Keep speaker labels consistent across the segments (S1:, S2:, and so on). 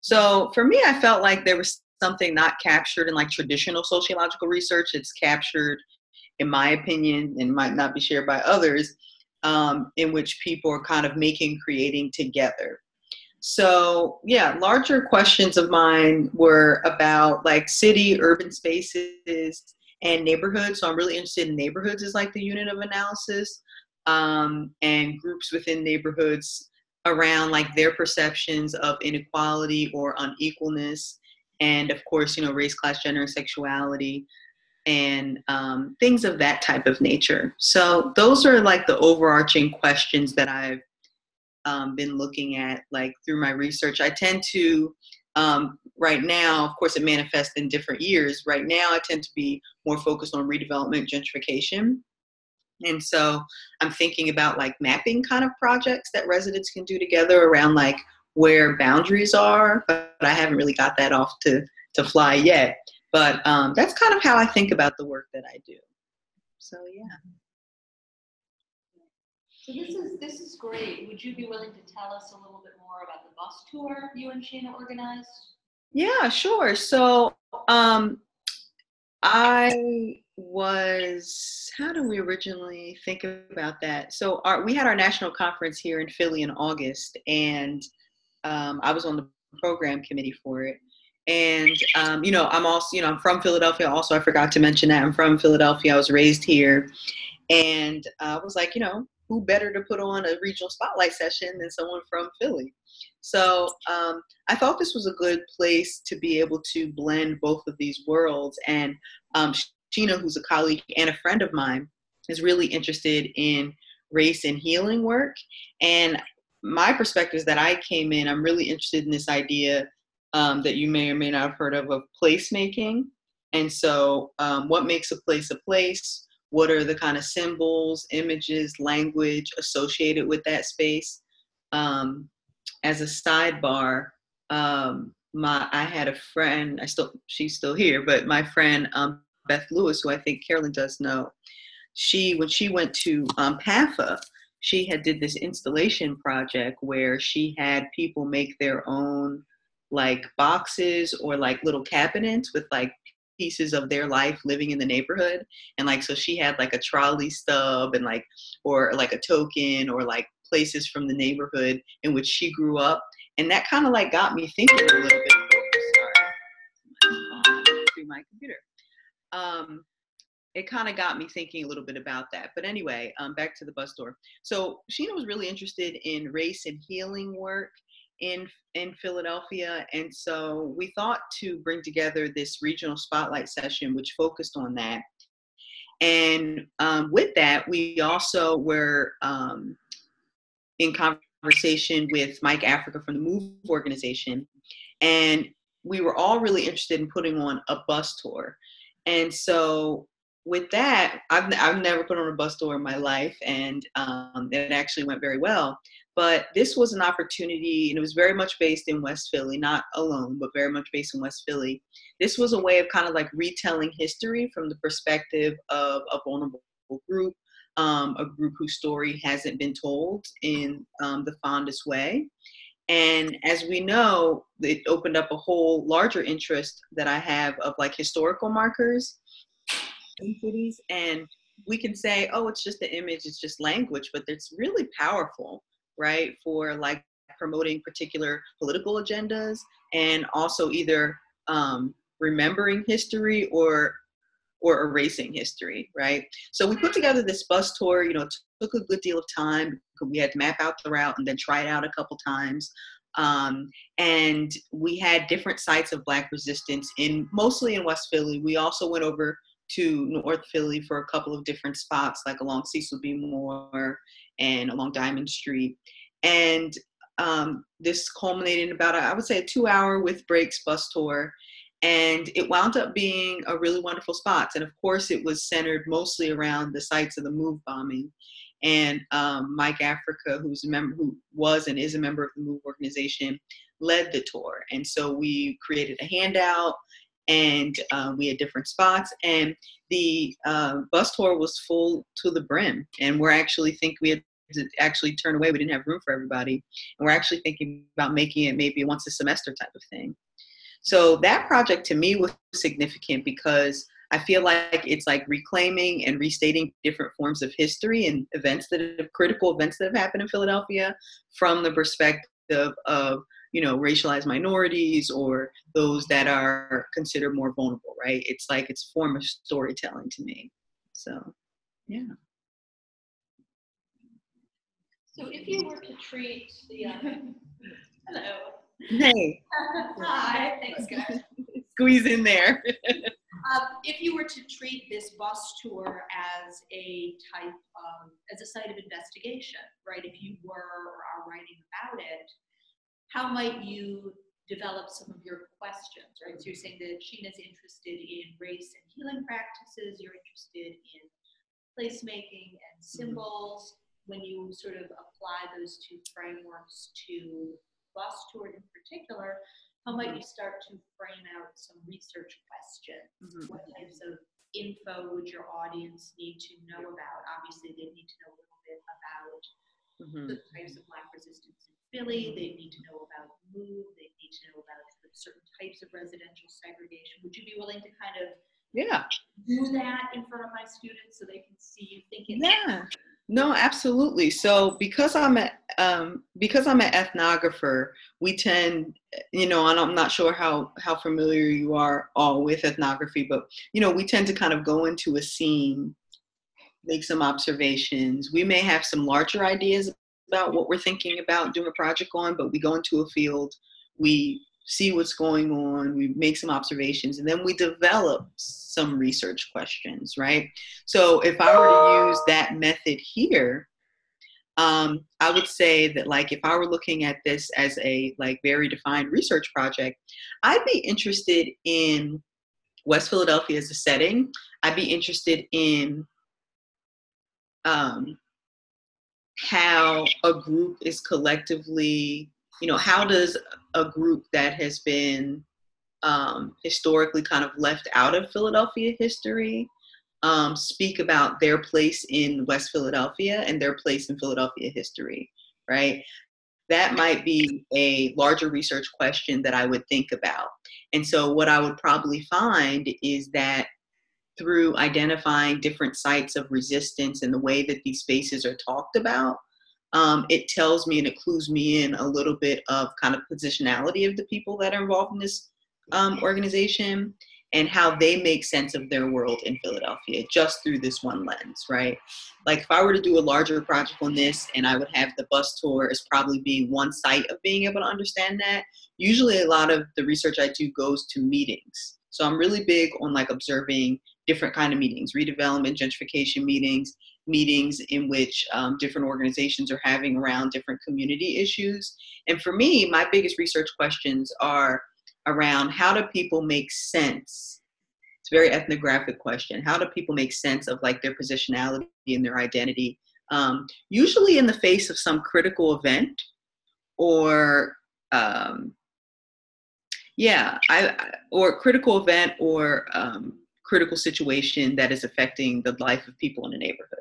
S1: So for me, I felt like there was something not captured in like traditional sociological research. It's captured, in my opinion, and might not be shared by others, in which people are kind of making, creating together. So yeah, larger questions of mine were about like city, urban spaces, and neighborhoods. So I'm really interested in neighborhoods as like the unit of analysis, and groups within neighborhoods around like their perceptions of inequality or unequalness, and of course, race, class, gender, and sexuality, and things of that type of nature. So those are like the overarching questions that I've been looking at like through my research. I tend to, right now, of course, it manifests in different years. Right now, I tend to be more focused on redevelopment, gentrification. And so I'm thinking about like mapping kind of projects that residents can do together around like where boundaries are, but I haven't really got that off to fly yet. But that's kind of how I think about the work that I do. So yeah.
S2: So this is great. Would you be willing to tell us a little bit more about the bus tour you and Sheena organized?
S1: Yeah, sure. So I was, how do we originally think about that? So we had our national conference here in Philly in August, and I was on the program committee for it. And, I'm also, I'm from Philadelphia. Also, I forgot to mention that I'm from Philadelphia. I was raised here. And I was like, who better to put on a regional spotlight session than someone from Philly? So I thought this was a good place to be able to blend both of these worlds. And Sheena, who's a colleague and a friend of mine, is really interested in race and healing work. And my perspective is that I came in, I'm really interested in this idea that you may or may not have heard of placemaking. And so what makes a place? What are the kind of symbols, images, language associated with that space? As a sidebar, I had a friend, she's still here, but my friend Beth Lewis, who I think Carolyn does know, when she went to PAFA, she had did this installation project where she had people make their own like boxes or like little cabinets with like pieces of their life living in the neighborhood. And like, so she had like a trolley stub and like, or like a token or like places from the neighborhood in which she grew up. And that kind of like got me thinking a little bit. Sorry, through my computer. It kind of got me thinking a little bit about that. But anyway, back to the bus tour. So Sheena was really interested in race and healing work in Philadelphia. And so we thought to bring together this regional spotlight session, which focused on that. And with that, we also were in conversation with Mike Africa from the MOVE organization. And we were all really interested in putting on a bus tour. And so with that, I've never put on a bus tour in my life, and it actually went very well. But this was an opportunity, and it was very much based in West Philly, not alone, but very much based in West Philly. This was a way of kind of like retelling history from the perspective of a vulnerable group, a group whose story hasn't been told in the fondest way. And as we know, it opened up a whole larger interest that I have of like historical markers in cities. And we can say, oh, it's just the image, it's just language, but it's really powerful, right? For like promoting particular political agendas and also either remembering history or erasing history, right? So we put together this bus tour, it took a good deal of time. We had to map out the route and then try it out a couple times. And we had different sites of Black resistance mostly in West Philly. We also went over to North Philly for a couple of different spots, like along Cecil B. Moore and along Diamond Street. And this culminated in about, I would say, a 2-hour with breaks bus tour. And it wound up being a really wonderful spot. And of course, it was centered mostly around the sites of the MOVE bombing. And Mike Africa, who was and is a member of the MOVE organization, led the tour. And so we created a handout, and we had different spots. And the bus tour was full to the brim. And we to actually turn away. We didn't have room for everybody. And we're actually thinking about making it maybe a once a semester type of thing. So that project to me was significant because I feel like it's like reclaiming and restating different forms of history and critical events that have happened in Philadelphia from the perspective of, racialized minorities or those that are considered more vulnerable, right? It's like it's a form of storytelling to me. So, yeah.
S2: So if you were to treat the, hello.
S1: Hey.
S2: Hi, thanks guys.
S1: Squeeze in there.
S2: If you were to treat this bus tour as a type of, as a site of investigation, right? If you were or are writing about it, how might you develop some of your questions, right? So you're saying that Sheena's interested in race and healing practices, you're interested in placemaking and symbols. When you sort of apply those two frameworks to bus tour in particular, how might you start to frame out some research questions? What types of info would your audience need to know about? Obviously, they need to know a little bit about the types of Black resistance in Philly. They need to know about MOVE. They need to know about certain types of residential segregation. Would you be willing to kind of do that in front of my students so they can see you thinking?
S1: Yeah. No, absolutely. So because I'm an ethnographer, we tend, and I'm not sure how familiar you are all with ethnography, but we tend to kind of go into a scene, make some observations. We may have some larger ideas about what we're thinking about doing a project on, but we go into a field, we see what's going on, we make some observations, and then we develop some research questions, right? So if I were to use that method here, I would say that like if I were looking at this as a like very defined research project, I'd be interested in West Philadelphia as a setting. I'd be interested in how a group is collectively, how does a group that has been historically kind of left out of Philadelphia history speak about their place in West Philadelphia and their place in Philadelphia history, right? That might be a larger research question that I would think about. And so what I would probably find is that through identifying different sites of resistance and the way that these spaces are talked about, it tells me and it clues me in a little bit of kind of positionality of the people that are involved in this organization and how they make sense of their world in Philadelphia just through this one lens, right? Like if I were to do a larger project on this and I would have the bus tour as probably being one site of being able to understand that, usually a lot of the research I do goes to meetings. So I'm really big on like observing different kind of meetings, redevelopment, gentrification meetings in which different organizations are having around different community issues. And for me, my biggest research questions are around how do people make sense? It's a very ethnographic question. How do people make sense of like their positionality and their identity? Usually in the face of some critical event or critical event or critical situation that is affecting the life of people in a neighborhood.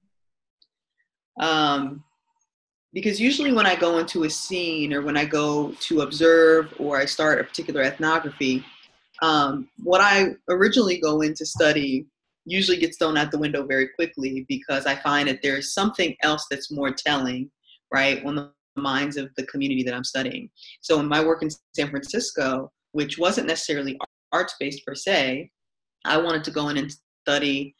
S1: Because usually when I go into a scene or when I go to observe or I start a particular ethnography, what I originally go in to study usually gets thrown out the window very quickly because I find that there's something else that's more telling, right, on the minds of the community that I'm studying. So in my work in San Francisco, which wasn't necessarily arts-based per se, I wanted to go in and study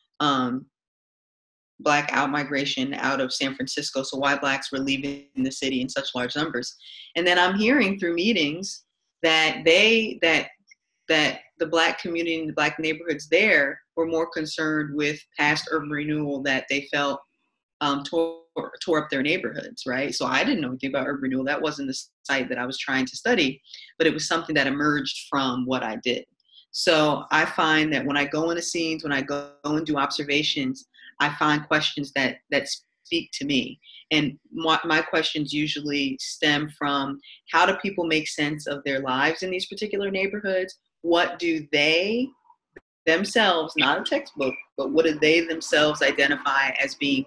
S1: Black out-migration out of San Francisco, so why Blacks were leaving the city in such large numbers. And then I'm hearing through meetings that that the Black community and the Black neighborhoods there were more concerned with past urban renewal that they felt tore up their neighborhoods, right? So I didn't know anything about urban renewal. That wasn't the site that I was trying to study, but it was something that emerged from what I did. So I find that when I go into scenes, when I go and do observations, I find questions that speak to me. And my questions usually stem from how do people make sense of their lives in these particular neighborhoods? What do they themselves, not a textbook, but what do they themselves identify as being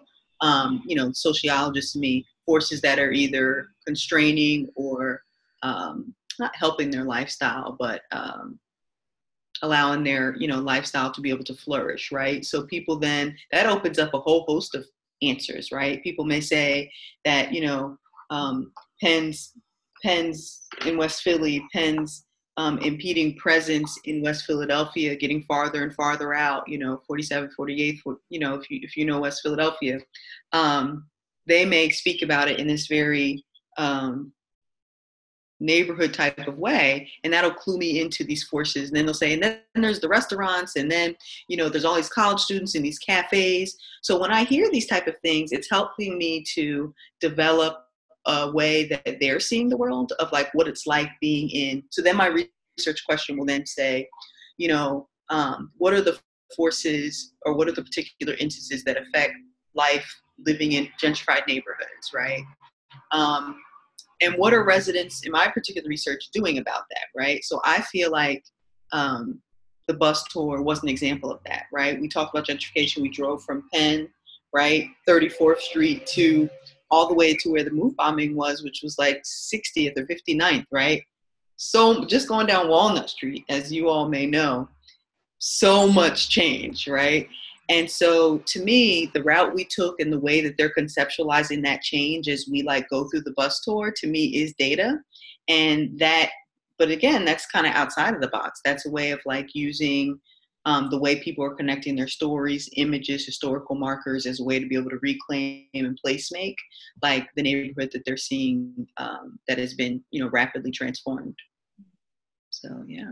S1: sociologists to me, forces that are either constraining or not helping their lifestyle, but allowing their, lifestyle to be able to flourish, right? So people then, that opens up a whole host of answers, right? People may say that, Penn's in West Philly, Penn's impeding presence in West Philadelphia, getting farther and farther out, 47th, 48th, if you know West Philadelphia, they may speak about it in this very neighborhood type of way, and that'll clue me into these forces. And then they'll say, and then there's the restaurants, and then there's all these college students in these cafes. So when I hear these type of things, it's helping me to develop a way that they're seeing the world of like what it's like being in. So then my research question will then say, what are the forces or what are the particular instances that affect life living in gentrified neighborhoods, right? And what are residents in my particular research doing about that, right? So I feel like the bus tour was an example of that, right? We talked about gentrification. We drove from Penn, right, 34th Street to all the way to where the move bombing was, which was like 60th or 59th, right? So just going down Walnut Street, as you all may know, so much change, right? And so to me, the route we took and the way that they're conceptualizing that change as we like go through the bus tour, to me is data. And that, but again, that's kind of outside of the box. That's a way of like using the way people are connecting their stories, images, historical markers as a way to be able to reclaim and place make like the neighborhood that they're seeing that has been, rapidly transformed. So, yeah.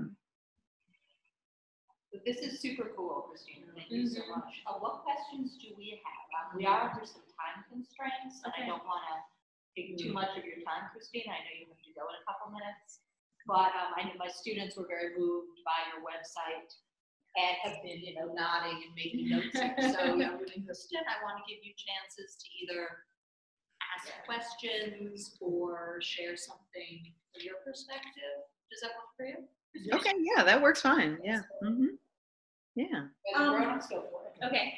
S3: This is super cool, Christina. Thank you so much. What questions do we have? We are under some time constraints, and I don't want to take too much of your time, Christina. I know you have to go in a couple minutes, but I know my students were very moved by your website and have been, nodding and making notes. So, Kristen, I want to give you chances to either ask questions or share something from your perspective. Does that work for you?
S1: Okay, yeah, that works fine. Yeah. Mm-hmm. Yeah.
S3: Grown-ups go for it.
S4: Okay.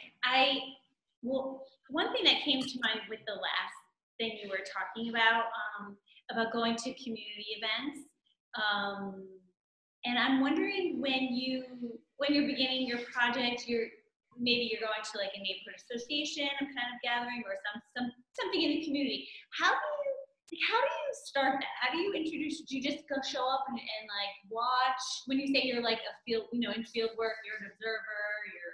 S4: One thing that came to mind with the last thing you were talking about going to community events. And I'm wondering when you're beginning your project, maybe you're going to like a neighborhood association kind of gathering or something in the community. How do you start that? How do you introduce? Do you just go show up and like watch? When you say you're like a field, in field work, you're an observer.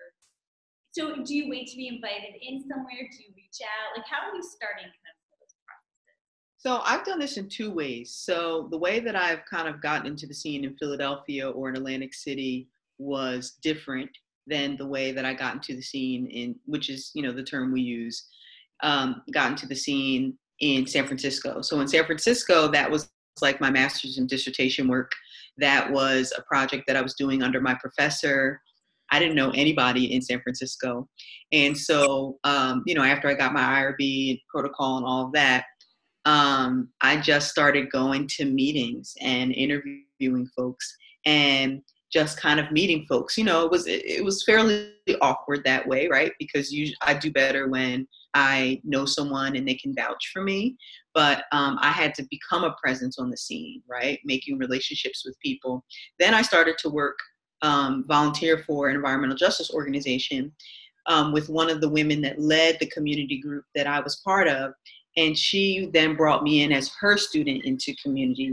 S4: So do you wait to be invited in somewhere? Do you reach out? Like, how are you starting kind of those processes?
S1: So I've done this in two ways. So the way that I've kind of gotten into the scene in Philadelphia or in Atlantic City was different than the way that I got into the scene which is, the term we use, got into the scene in San Francisco. So in San Francisco, that was like my master's and dissertation work. That was a project that I was doing under my professor. I didn't know anybody in San Francisco. And so, after I got my IRB protocol and all of that, I just started going to meetings and interviewing folks and just kind of meeting folks. It was fairly awkward that way, right? Because I do better when I know someone and they can vouch for me. But I had to become a presence on the scene, right? Making relationships with people. Then I started to work, volunteer for an environmental justice organization with one of the women that led the community group that I was part of. And she then brought me in as her student into community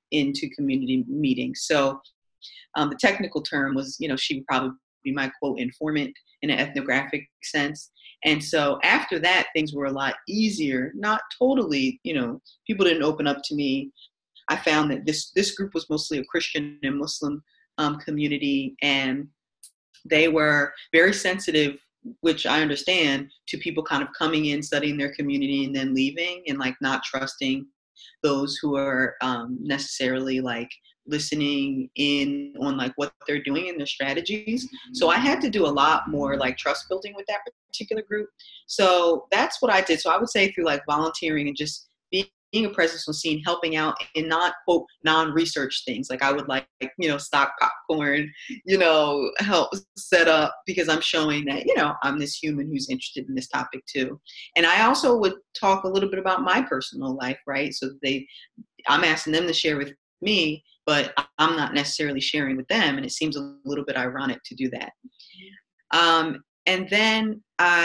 S1: meetings. So the technical term was, she would probably be my quote informant in an ethnographic sense. And so after that, things were a lot easier, not totally, people didn't open up to me. I found that this group was mostly a Christian and Muslim community, and they were very sensitive, which I understand, to people kind of coming in, studying their community and then leaving and like not trusting those who are necessarily like listening in on like what they're doing and their strategies. So I had to do a lot more like trust building with that particular group. So that's what I did. So I would say through like volunteering and just being a presence on scene, helping out in not, quote, non-research things. Like I would like, stock popcorn, help set up, because I'm showing that, I'm this human who's interested in this topic too. And I also would talk a little bit about my personal life, right? So I'm asking them to share with me, but I'm not necessarily sharing with them. And it seems a little bit ironic to do that. And then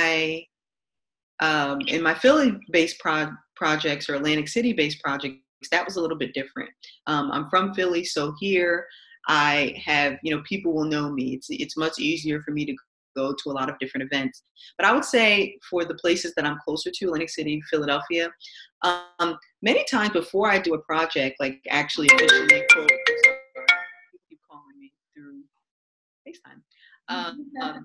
S1: in my Philly-based projects or Atlantic City-based projects, that was a little bit different. I'm from Philly, so here I have, people will know me. It's much easier for me to go to a lot of different events. But I would say for the places that I'm closer to, Atlantic City, Philadelphia, many times before I do a project, like actually officially, quote, people keep calling me through FaceTime.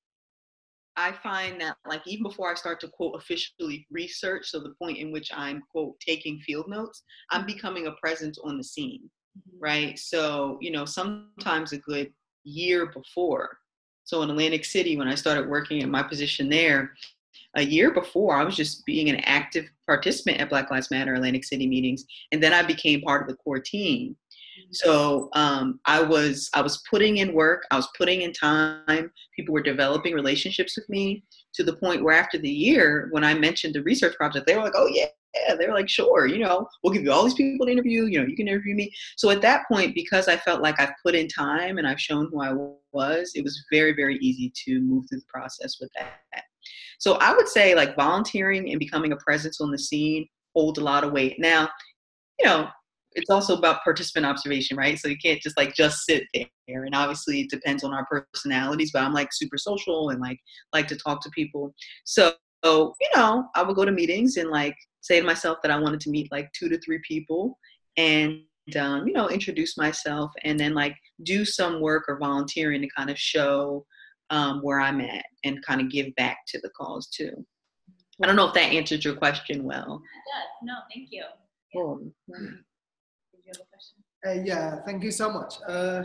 S1: I find that, like, even before I start to, quote, officially research, so the point in which I'm, quote, taking field notes, I'm becoming a presence on the scene, right? So, sometimes a good year before. So in Atlantic City, when I started working at my position there, a year before, I was just being an active participant at Black Lives Matter Atlantic City meetings, and then I became part of the core team. So I was putting in work, I was putting in time, people were developing relationships with me, to the point where after the year, when I mentioned the research project, they were like, oh yeah, they were like, sure, we'll give you all these people to interview, you can interview me. So at that point, because I felt like I've put in time and I've shown who I was, it was very, very easy to move through the process with that. So I would say, like, volunteering and becoming a presence on the scene holds a lot of weight. Now, it's also about participant observation, right? So you can't just sit there. And obviously it depends on our personalities, but I'm like super social and like to talk to people. So, I would go to meetings and like say to myself that I wanted to meet like 2 to 3 people and, introduce myself, and then like do some work or volunteering to kind of show where I'm at and kind of give back to the cause too. I don't know if that answered your question well.
S4: It does. No, thank you.
S1: Cool.
S4: Did you have a question?
S5: Yeah, thank you so much.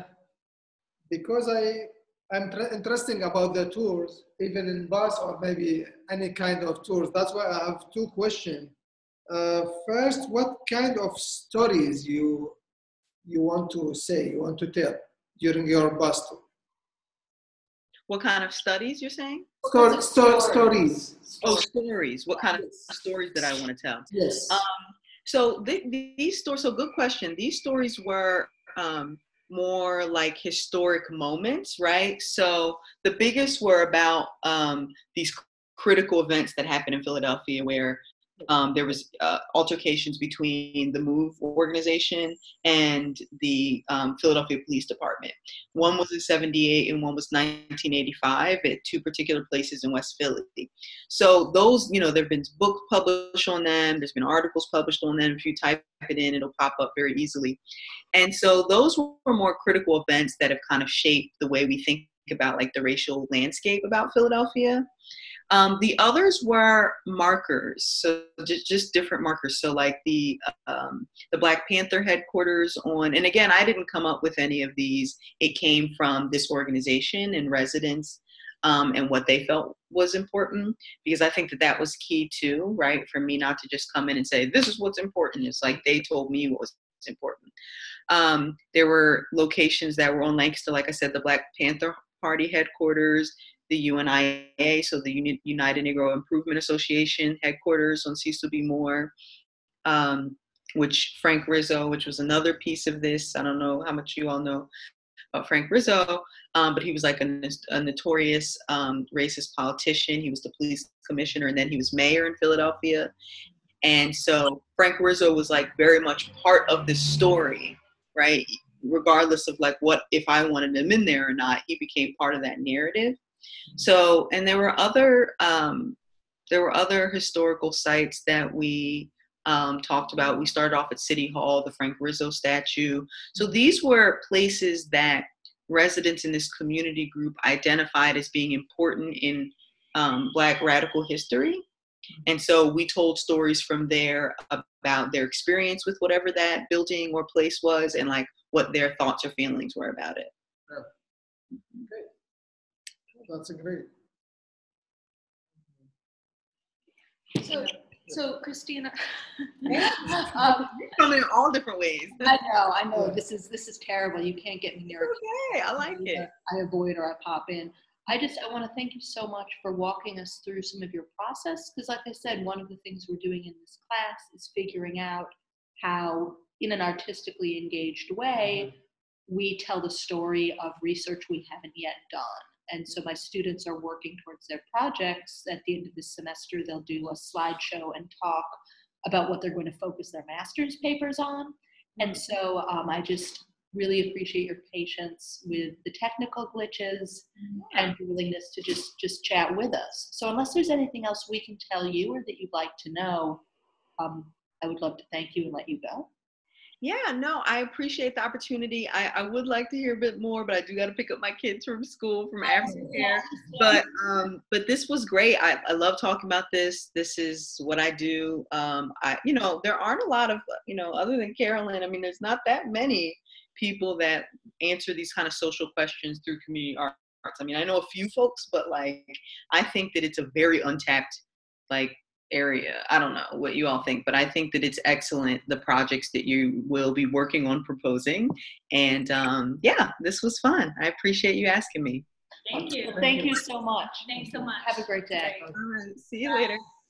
S5: Because I'm interested about the tours, even in bus or maybe any kind of tours. That's why I have 2 questions. First, what kind of stories you want to say, you want to tell during your bus tour?
S1: What kind of studies you're saying?
S5: Stories.
S1: Oh, stories. What kind of stories that I want to tell?
S5: Yes.
S1: So these stories, so good question. These stories were more like historic moments, right? So the biggest were about these critical events that happened in Philadelphia, where there was altercations between the MOVE organization and the Philadelphia Police Department. One was in '78 and one was 1985 at 2 particular places in West Philly. So those, there have been books published on them. There's been articles published on them. If you type it in, it'll pop up very easily. And so those were more critical events that have kind of shaped the way we think about like the racial landscape about Philadelphia. The others were markers, so just different markers. So like the Black Panther headquarters and again, I didn't come up with any of these. It came from this organization and residents and what they felt was important, because I think that was key too, right? For me not to just come in and say, this is what's important. It's like they told me what was important. There were locations that were on links to, like I said, the Black Panther Party headquarters, the UNIA, so the United Negro Improvement Association headquarters on Cecil B. Moore, which Frank Rizzo, which was another piece of this. I don't know how much you all know about Frank Rizzo, but he was like a notorious racist politician. He was the police commissioner, and then he was mayor in Philadelphia. And so Frank Rizzo was like very much part of this story, right? Regardless of like what, if I wanted him in there or not, he became part of that narrative. So, and there were other historical sites that we talked about. We started off at City Hall, the Frank Rizzo statue. So these were places that residents in this community group identified as being important in Black radical history. And so we told stories from there about their experience with whatever that building or place was, and like what their thoughts or feelings were about it.
S5: Okay. That's great.
S2: So So Christina,
S1: Come in all different ways.
S3: I know, this is terrible. You can't get me near a
S1: Okay, I like it.
S3: I avoid or I pop in. I want to thank you so much for walking us through some of your process, because like I said, one of the things we're doing in this class is figuring out how, in an artistically engaged way, we tell the story of research we haven't yet done. And so my students are working towards their projects. At the end of this semester, they'll do a slideshow and talk about what they're going to focus their master's papers on. And so I just really appreciate your patience with the technical glitches and your willingness to just chat with us. So unless there's anything else we can tell you or that you'd like to know, I would love to thank you and let you go.
S1: Yeah, no, I appreciate the opportunity. I would like to hear a bit more, but I do got to pick up my kids from school, from aftercare. But this was great. I love talking about this. This is what I do. There aren't a lot of, other than Carolyn, I mean, there's not that many people that answer these kind of social questions through community arts. I mean, I know a few folks, but I think that it's a very untapped, area. I don't know what you all think, but I think that it's excellent, the projects that you will be working on proposing. And this was fun. I appreciate you asking me.
S4: Thank you.
S3: Thank you so much.
S4: Thanks so much.
S3: Have a great day.
S1: All right, see you later.